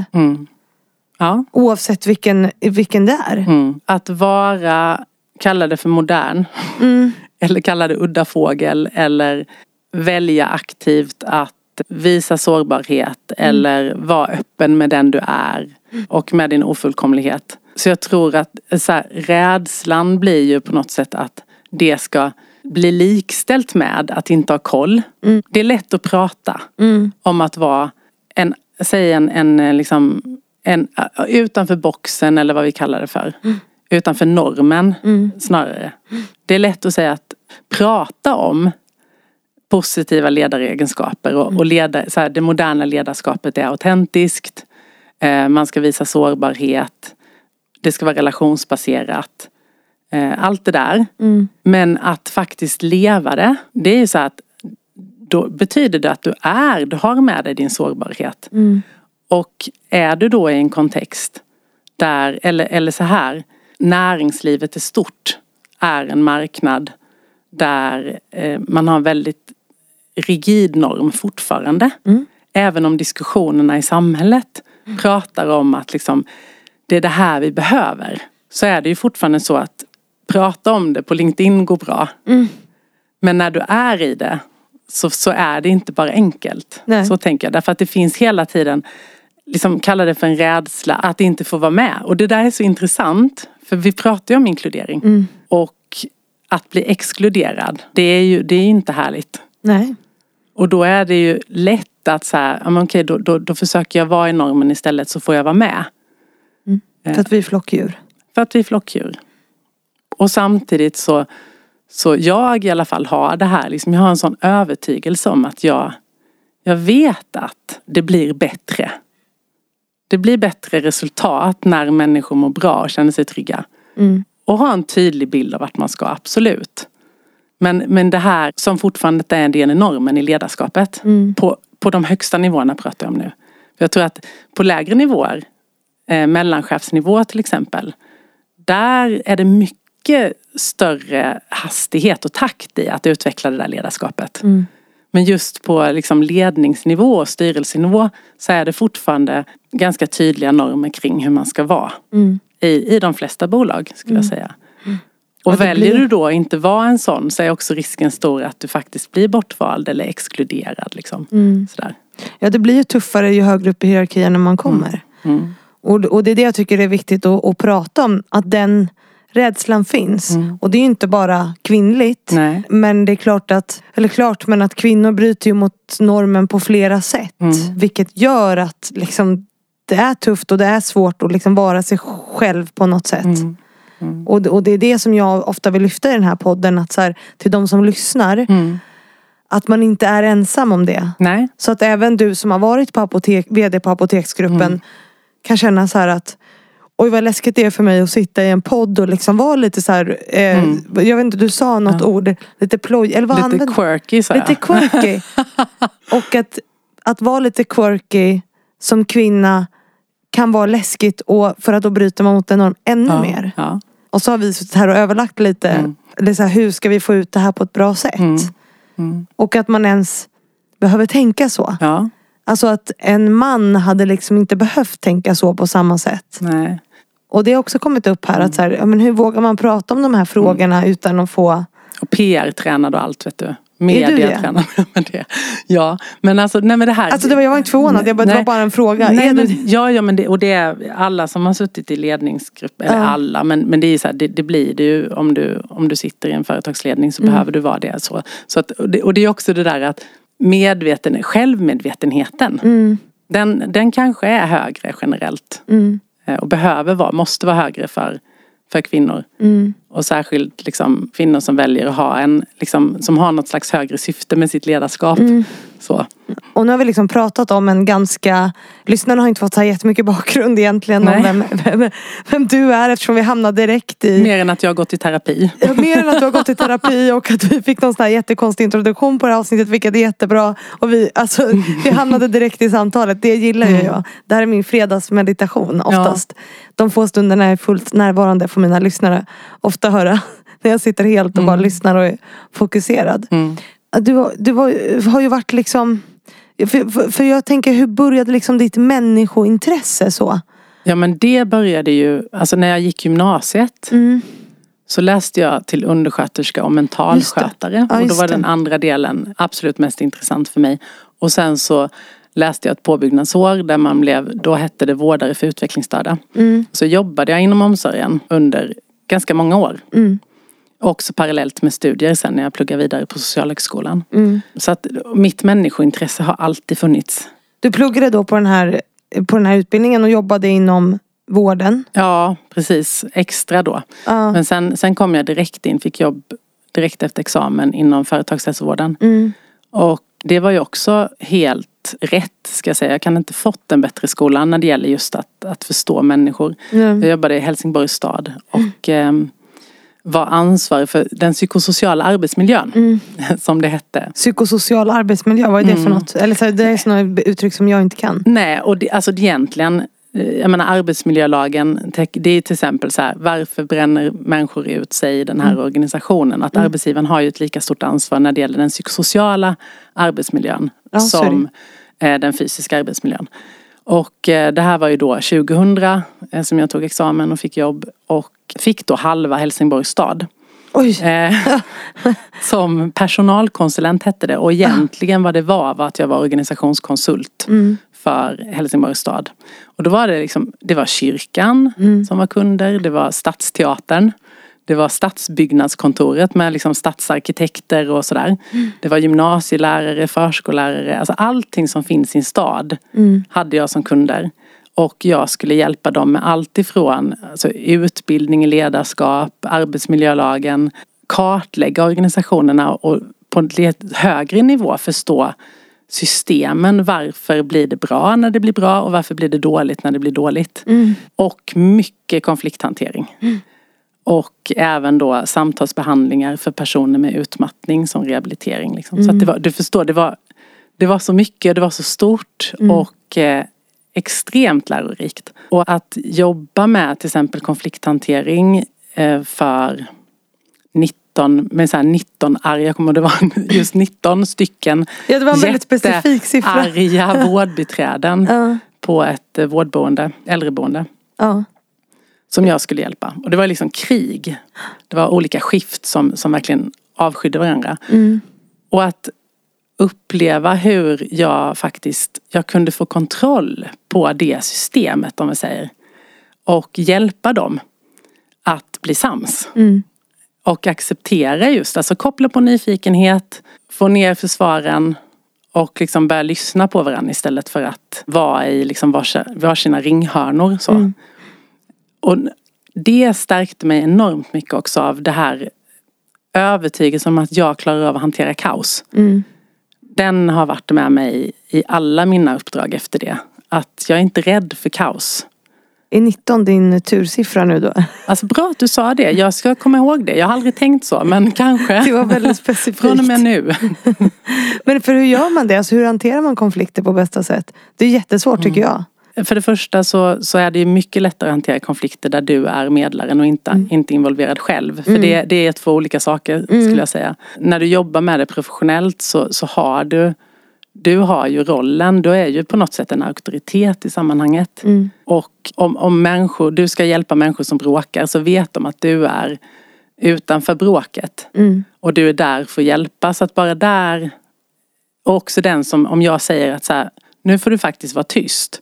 Oavsett vilken det är. Att vara, kalla det för modern. Eller kalla det udda fågel. Eller välja aktivt att visa sårbarhet. Eller vara öppen med den du är. Och med din ofullkomlighet. Så jag tror att så här, rädslan blir ju på något sätt att det ska bli likställt med att inte ha koll. Det är lätt att prata om att vara en utanför boxen eller vad vi kallar det för. Utanför normen snarare. Det är lätt att säga att prata om positiva ledaregenskaper och så här, det moderna ledarskapet är autentiskt. Man ska visa sårbarhet. Det ska vara relationsbaserat. Allt det där. Men att faktiskt leva det är ju så att då betyder det att du har med dig din sårbarhet. Och är du då i en kontext där, eller så här, näringslivet är stort, är en marknad där man har en väldigt rigid norm fortfarande. Även om diskussionerna i samhället pratar om att liksom, det är det här vi behöver. Så är det ju fortfarande så att prata om det på LinkedIn går bra. Men när du är i det så är det inte bara enkelt. Nej. Så tänker jag. Därför att det finns hela tiden, liksom kalla det för en rädsla att inte få vara med. Och det där är så intressant. För vi pratar ju om inkludering. Och att bli exkluderad, det är ju inte härligt. Nej. Och då är det ju lätt att så här, okej, då försöker jag vara i normen istället så får jag vara med. För att vi är flockdjur. För att vi är flockdjur. Och samtidigt så jag i alla fall har det här, liksom, jag har en sån övertygelse om att jag vet att det blir bättre. Det blir bättre resultat när människor mår bra och känner sig trygga. Och har en tydlig bild av vart man ska, absolut. Men det här som fortfarande är en del i normen i ledarskapet. På de högsta nivåerna pratar jag om nu. För jag tror att på lägre nivåer, mellanchefsnivå till exempel, där är det mycket större hastighet och takt i att utveckla det där ledarskapet. Men just på liksom ledningsnivå och styrelsenivå så är det fortfarande ganska tydliga normer kring hur man ska vara. I de flesta bolag skulle jag säga. Och väljer du då inte vara en sån så är också risken stor att du faktiskt blir bortvald eller exkluderad. Liksom. Sådär. Ja, det blir ju tuffare ju högre upp i hierarkin när man kommer. Och det är det jag tycker är viktigt att prata om. Att den rädslan finns. Och det är ju inte bara kvinnligt. Nej. Men det är klart att kvinnor bryter ju mot normen på flera sätt. Vilket gör att liksom, det är tufft och det är svårt att liksom vara sig själv på något sätt. Och det är det som jag ofta vill lyfta i den här podden. Att så här, till de som lyssnar, att man inte är ensam om det. Nej. Så att även du som har varit på vd på Apoteksgruppen kan känna så här att oj, vad läskigt det är för mig att sitta i en podd och liksom vara lite så här, jag vet inte, du sa något ord, lite ploj, eller vad lite quirky, så lite quirky. Och att vara lite quirky som kvinna kan vara läskigt, och för att då bryter man mot en norm ännu mer. Ja. Och så har vi suttit här och överlagt lite, eller så här, hur ska vi få ut det här på ett bra sätt? Och att man ens behöver tänka så. Ja. Alltså att en man hade liksom inte behövt tänka så på samma sätt. Nej. Och det har också kommit upp här att så här, ja, men hur vågar man prata om de här frågorna utan att få... Och PR-tränad och allt, vet du. Mediatränad med det. Ja, men alltså, nej men det här... Alltså jag var inte förvånad, det var bara en fråga. Nej, ja, men det, och det är alla som har suttit i ledningsgrupp, eller alla, men det är så här, det blir det ju om du sitter i en företagsledning, så behöver du vara det. Så att, och det är också det där att självmedvetenheten, den kanske är högre generellt. Och måste vara högre för kvinnor. Och särskilt liksom kvinnor som väljer att ha som har något slags högre syfte med sitt ledarskap. Så. Och nu har vi liksom pratat om en ganska... Lyssnarna har inte fått så här jättemycket bakgrund egentligen om vem du är, eftersom vi hamnade direkt i... Mer än att jag har gått i terapi. Mer än att du har gått i terapi, och att vi fick någon sån här jättekonstig introduktion på det här avsnittet, vilket är jättebra. Och vi hamnade direkt i samtalet. Det gillar ju jag. Det här är min fredagsmeditation oftast. Ja. De få stunderna är fullt närvarande för mina lyssnare. Ofta höra när jag sitter helt och bara lyssnar och är fokuserad. Du har ju varit liksom... För jag tänker, hur började liksom ditt människointresse så? Ja, men det började ju... Alltså när jag gick gymnasiet så läste jag till undersköterska och mentalskötare. Ja, och då var den andra delen absolut mest intressant för mig. Och sen så läste jag ett påbyggnadsår där man då hette det vårdare för utvecklingsstörda. Så jobbade jag inom omsorgen under ganska många år. Också parallellt med studier sen när jag pluggade vidare på Socialhögskolan. Så att mitt människointresse har alltid funnits. Du pluggade då på den här utbildningen och jobbade inom vården? Ja, precis. Extra då. Men sen kom jag fick jobb direkt efter examen inom företagshälsovården. Och det var ju också helt rätt, ska jag säga. Jag kan inte fått en bättre skola när det gäller just att förstå människor. Jag jobbade i Helsingborgs stad och var ansvarig för den psykosociala arbetsmiljön, som det hette. Psykosocial arbetsmiljö, vad är det för något? Eller så, det är sådana uttryck som jag inte kan. Nej, och egentligen, jag menar arbetsmiljölagen, det är till exempel så här, varför bränner människor ut sig i den här organisationen? Att arbetsgivaren har ju ett lika stort ansvar när det gäller den psykosociala arbetsmiljön som den fysiska arbetsmiljön. Och det här var ju då 2000 som jag tog examen och fick jobb, och fick då halva Helsingborgs stad. Som personalkonsulent hette det. Och egentligen vad det var att jag var organisationskonsult för Helsingborgs stad. Och då var det var kyrkan som var kunder, det var stadsteatern, det var stadsbyggnadskontoret med stadsarkitekter och sådär. Det var gymnasielärare, förskollärare, alltså allting som finns i en stad hade jag som kunder. Och jag skulle hjälpa dem med allt ifrån utbildning i ledarskap, arbetsmiljölagen, kartlägga organisationerna och på en högre nivå förstå systemen. Varför blir det bra när det blir bra och varför blir det dåligt när det blir dåligt. Och mycket konflikthantering. Och även då samtalsbehandlingar för personer med utmattning som rehabilitering. Så att du förstår, det var så mycket, det var så stort och extremt lärorikt. Och att jobba med till exempel konflikthantering för 19 arga, kommer det vara just 19 stycken. Ja, det var en väldigt specifik siffra. Arga vårdbiträden på ett äldreboende. Som jag skulle hjälpa. Och det var krig. Det var olika skift som verkligen avskydde varandra. Och att uppleva hur jag kunde få kontroll på det systemet, om vi säger. Och hjälpa dem att bli sams. Och acceptera just, alltså koppla på nyfikenhet, få ner försvaren och liksom börja lyssna på varandra istället för att vara i liksom varsina ringhörnor. Så. Och det stärkte mig enormt mycket också av det här övertygelsen om att jag klarar av att hantera kaos. Den har varit med mig i alla mina uppdrag efter det. Att jag är inte rädd för kaos. Är 19 din tursiffra nu då? Alltså bra att du sa det. Jag ska komma ihåg det. Jag har aldrig tänkt så, men kanske. Det var väldigt specifikt. Från och med nu. Men för hur gör man det? Alltså, hur hanterar man konflikter på bästa sätt? Det är jättesvårt tycker jag. För det första så är det ju mycket lättare att hantera konflikter där du är medlaren och inte involverad själv. För det är 2 olika saker skulle jag säga. När du jobbar med det professionellt så har du har ju rollen, du är ju på något sätt en auktoritet i sammanhanget. Och om du ska hjälpa människor som bråkar så vet de att du är utanför bråket. Och du är där för att hjälpa. Så att bara där, och också den som, om jag säger att så här, nu får du faktiskt vara tyst.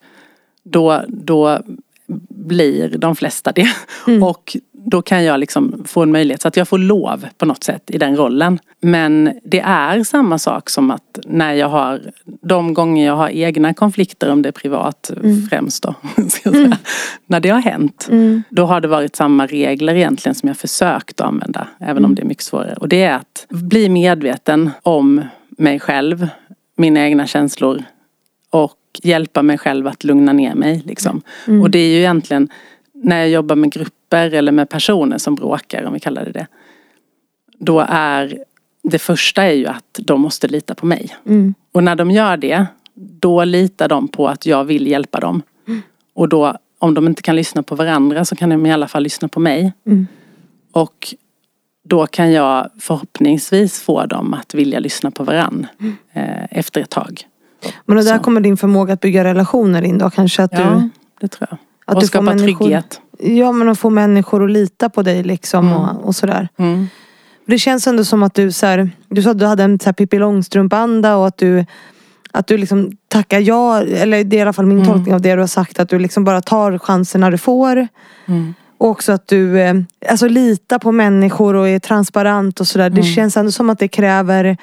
Då blir de flesta det. Och då kan jag liksom få en möjlighet så att jag får lov på något sätt i den rollen. Men det är samma sak som att när jag har de gånger jag har egna konflikter, om det är privat främst då, ska jag säga, när det har hänt, då har det varit samma regler egentligen som jag försökt att använda, även om det är mycket svårare. Och det är att bli medveten om mig själv, mina egna känslor och hjälpa mig själv att lugna ner mig liksom. Och det är ju egentligen när jag jobbar med grupper eller med personer som bråkar, om vi kallar det, då är det första är ju att de måste lita på mig. Och när de gör det, då litar de på att jag vill hjälpa dem. Och då, om de inte kan lyssna på varandra, så kan de i alla fall lyssna på mig. Och då kan jag förhoppningsvis få dem att vilja lyssna på varandra efter ett tag. Men där kommer din förmåga att bygga relationer in då, kanske att ja, det tror jag. Att och du skapa trygghet. Ja, men att få människor att lita på dig liksom och sådär. Det känns ändå som att du så här, du sa att du hade en så här Pippi Långstrump-anda och att du liksom tackar ja, eller det är i alla fall min tolkning av det du har sagt, att du liksom bara tar chansen när du får. Och också att du alltså litar på människor och är transparent och sådär. Det känns ändå som att det kräver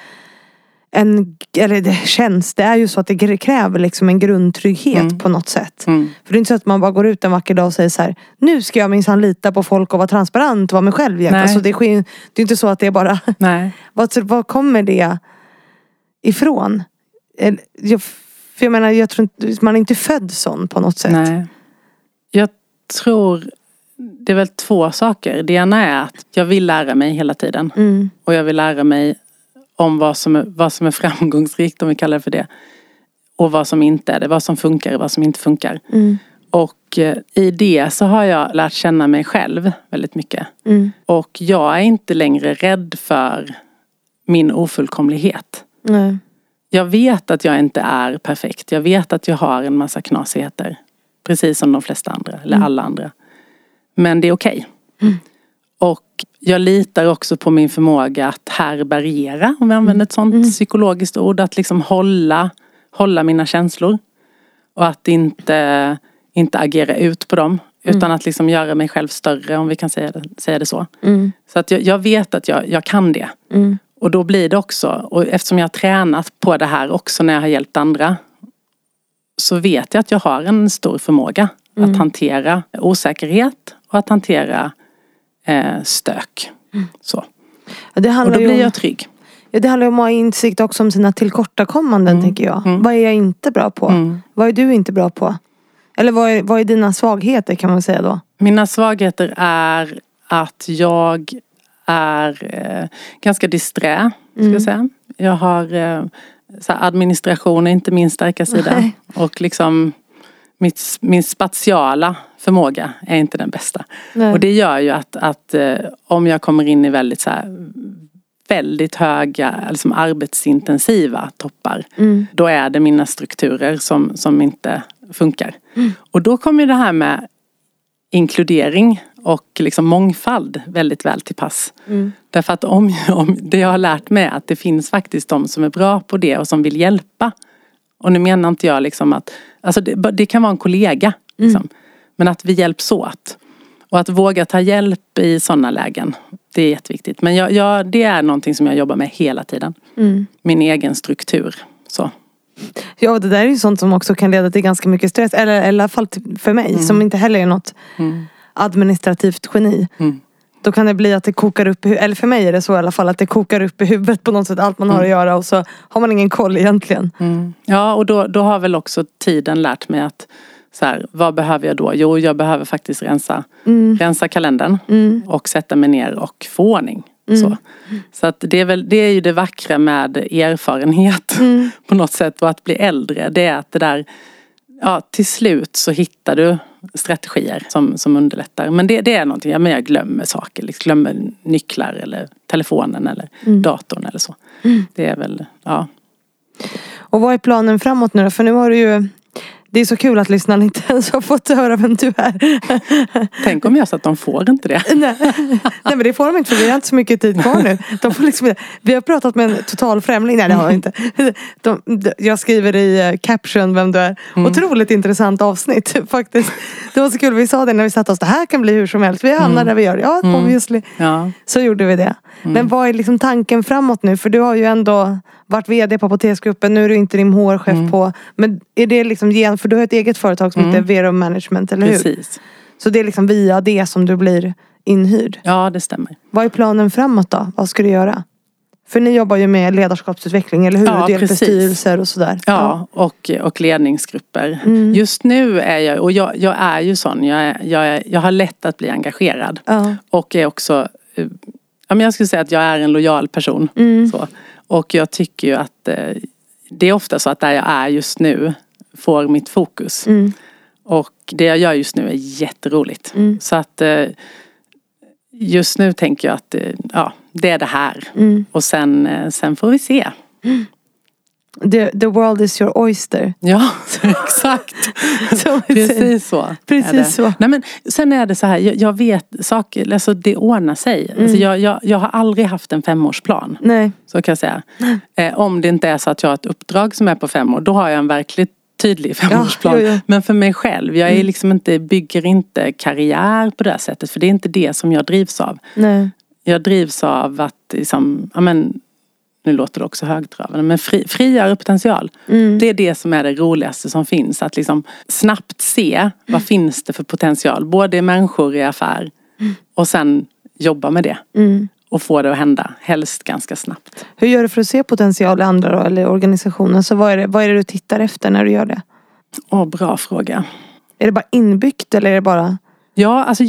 det är ju så att det kräver liksom en grundtrygghet på något sätt. För det är inte så att man bara går ut en vacker dag och säger så här: nu ska jag minsann lita på folk och vara transparent och vara mig själv. Alltså det är inte så att det är bara vad kommer det ifrån? För jag menar, jag tror inte, man är inte född sån på något sätt. Nej. Jag tror det är väl 2 saker. Det ena är att jag vill lära mig hela tiden. Och jag vill lära mig om vad som är framgångsrikt, om vi kallar det för det. Och vad som inte är det. Vad som funkar och vad som inte funkar. Och i det så har jag lärt känna mig själv väldigt mycket. Och jag är inte längre rädd för min ofullkomlighet. Jag vet att jag inte är perfekt. Jag vet att jag har en massa knasigheter. Precis som de flesta andra. Eller alla andra. Men det är okej. Och jag litar också på min förmåga att härbärgera, om vi använder ett sånt psykologiskt ord, att liksom hålla mina känslor och att inte agera ut på dem, utan att liksom göra mig själv större, om vi kan säga det så. Så att jag vet att jag kan det. Och då blir det också, och eftersom jag har tränat på det här också när jag har hjälpt andra, så vet jag att jag har en stor förmåga att hantera osäkerhet och att hantera stök. Så. Och då blir jag trygg. Ja, det handlar om att ha insikt också om sina tillkortakommanden, tänker jag. Vad är jag inte bra på? Vad är du inte bra på? Eller vad är dina svagheter, kan man säga då? Mina svagheter är att jag är ganska disträ, ska jag säga. Jag har administration är inte min starka sida. Och liksom min spatiala förmåga är inte den bästa. Och det gör ju att om jag kommer in i väldigt höga, liksom arbetsintensiva toppar, då är det mina strukturer som inte funkar. Och då kommer det här med inkludering och liksom mångfald väldigt väl till pass. Därför att om det jag har lärt mig, att det finns faktiskt de som är bra på det och som vill hjälpa. Och nu menar inte jag liksom att, alltså det kan vara en kollega liksom, men att vi hjälps åt. Och att våga ta hjälp i sådana lägen, det är jätteviktigt. Men det är någonting som jag jobbar med hela tiden. Min egen struktur. Så. Ja, det där är ju sånt som också kan leda till ganska mycket stress. Eller i alla fall för mig, som inte heller är något administrativt geni. Då kan det bli att det kokar upp, eller för mig är det så i alla fall, att det kokar upp i huvudet på något sätt, allt man har att göra, och så har man ingen koll egentligen. Ja, och då har väl också tiden lärt mig att så här, vad behöver jag då? Jo, jag behöver faktiskt rensa kalendern och sätta mig ner och få ordning. Så att det är ju det vackra med erfarenhet på något sätt, och att bli äldre. Det är att det där, till slut så hittar du strategier som underlättar. Men det är någonting, jag glömmer saker. Liksom, glömmer nycklar eller telefonen eller datorn eller så. Det är väl, Och vad är planen framåt nu då? För nu har du ju... Det är så kul att lyssnarna inte ens har fått höra vem du är. Tänk om jag så att de får inte det. Nej, men det får de inte, för vi har inte så mycket tid kvar nu. De får liksom, vi har pratat med en total främling. Nej, det har vi inte. Jag skriver i caption vem du är. Otroligt intressant avsnitt faktiskt. Det var så kul, vi sa det när vi satt oss. Det här kan bli hur som helst. Vi hamnar där vi gör. Ja, obviously. Så gjorde vi det. Men vad är liksom tanken framåt nu? För du har ju ändå varit vd på Apoteksgruppen. Nu är du inte din HR-chef på. Men är det liksom, för du har ett eget företag som heter Vero Management, eller hur? Precis. Så det är liksom via det som du blir inhyrd. Ja, det stämmer. Vad är planen framåt då? Vad ska du göra? För ni jobbar ju med ledarskapsutveckling, eller hur? Ja, du hjälper styrelser och sådär. Ja, och ledningsgrupper. Just nu är jag, och jag är ju sån, jag har lätt att bli engagerad. Och är också, jag skulle säga att jag är en lojal person. Så. Och jag tycker ju att det är ofta så att där jag är just nu får mitt fokus. Och det jag gör just nu är jätteroligt. Så att just nu tänker jag att det är det här. Och sen får vi se. The world is your oyster. Ja, exakt. Precis så. Precis så. Nej, men sen är det så här, jag vet saker, alltså det ordnar sig. Alltså jag har aldrig haft en 5-årsplan. Nej. Så kan jag säga. Om det inte är så att jag har ett uppdrag som är på 5 år, då har jag en verkligt tydlig 5-årsplan. Ja. Men för mig själv, jag är liksom bygger inte karriär på det här sättet, för det är inte det som jag drivs av. Nej. Jag drivs av att liksom, nu låter det också högtravande, men friare potential. Det är det som är det roligaste som finns. Att liksom snabbt se vad finns det för potential. Både i människor i affär och sen jobba med det. Och få det att hända. Helst ganska snabbt. Hur gör du för att se potential i andra då, eller organisationer? Så vad är det du tittar efter när du gör det? Bra fråga. Är det bara inbyggt eller är det bara... Ja, alltså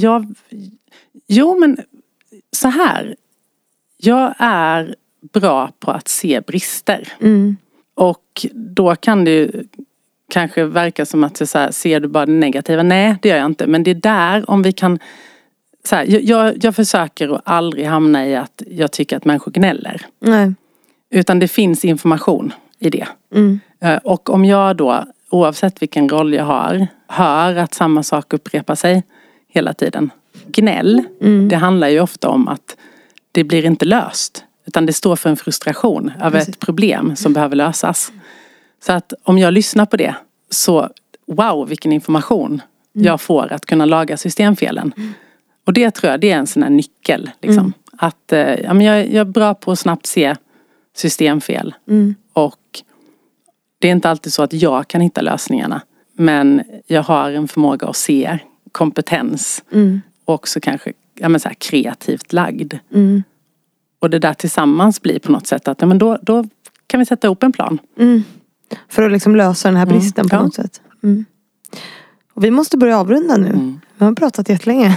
jo, men så här. Jag är bra på att se brister. Och då kan det ju kanske verka som att så här, ser du bara det negativa? Nej, det gör jag inte. Men det är där, om vi kan... Så här, jag försöker att aldrig hamna i att jag tycker att människor gnäller. Nej. Utan det finns information i det. Och om jag då, oavsett vilken roll jag har, hör att samma sak upprepar sig hela tiden. Gnäll, det handlar ju ofta om att det blir inte löst. Utan det står för en frustration över ett problem som behöver lösas. Så att om jag lyssnar på det, så wow, vilken information jag får att kunna laga systemfelen. Och det tror jag, det är en sån här nyckel. Liksom. Att jag är bra på att snabbt se systemfel. Och det är inte alltid så att jag kan hitta lösningarna. Men jag har en förmåga att se kompetens. Och också kanske så här, kreativt lagd. Och det där tillsammans blir på något sätt att då kan vi sätta ihop en plan. För att liksom lösa den här bristen på något sätt. Och vi måste börja avrunda nu. Vi har pratat jättelänge.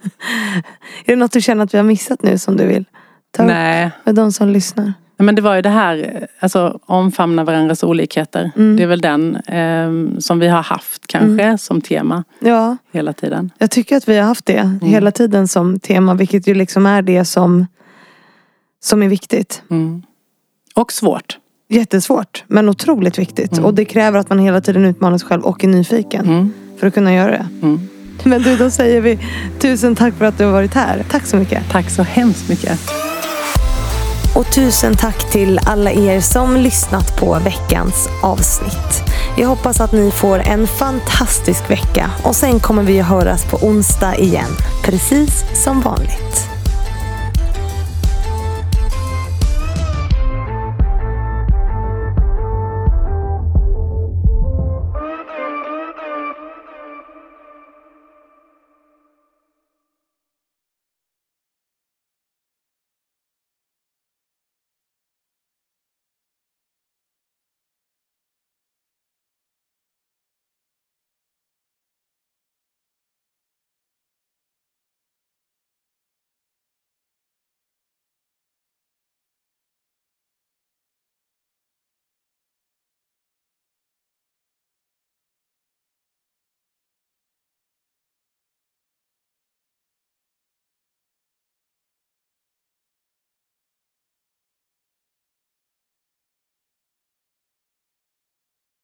Är det något du känner att vi har missat nu som du vill ta upp med de som lyssnar? Men det var ju det här, alltså omfamna varandras olikheter. Det är väl den som vi har haft kanske som tema hela tiden. Jag tycker att vi har haft det hela tiden som tema, vilket ju liksom är det som är viktigt. Och svårt. Jättesvårt, men otroligt viktigt. Och det kräver att man hela tiden utmanar sig själv och är nyfiken för att kunna göra det. Men du, då säger vi 1000 tack för att du har varit här. Tack så mycket. Tack så hemskt mycket. Och 1000 tack till alla er som lyssnat på veckans avsnitt. Jag hoppas att ni får en fantastisk vecka och sen kommer vi att höras på onsdag igen, precis som vanligt.